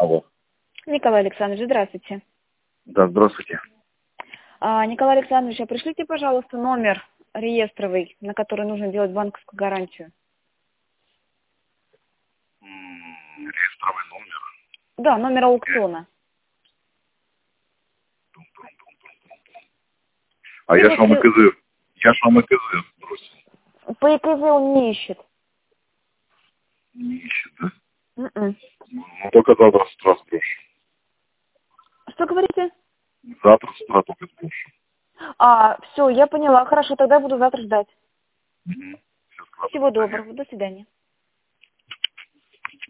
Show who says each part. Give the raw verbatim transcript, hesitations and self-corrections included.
Speaker 1: Алло.
Speaker 2: Николай Александрович, здравствуйте.
Speaker 1: Да, здравствуйте.
Speaker 2: А, Николай Александрович, а пришлите, пожалуйста, номер реестровый, на который нужно делать банковскую гарантию.
Speaker 1: М, Реестровый номер.
Speaker 2: Да, номер аукциона.
Speaker 1: А я ж вам
Speaker 2: Если
Speaker 1: ЭКЗ. Я ж вам ЭКЗ бросил.
Speaker 2: по ЭКЗ он не ищет.
Speaker 1: Не ищет, да?
Speaker 2: М-м.
Speaker 1: Ну, только завтра с утра сброшу.
Speaker 2: Что говорите?
Speaker 1: Завтра с утра только сброшу.
Speaker 2: А, все, я поняла. Хорошо, тогда буду завтра ждать.
Speaker 1: Угу. Все,
Speaker 2: Всего доброго. До свидания.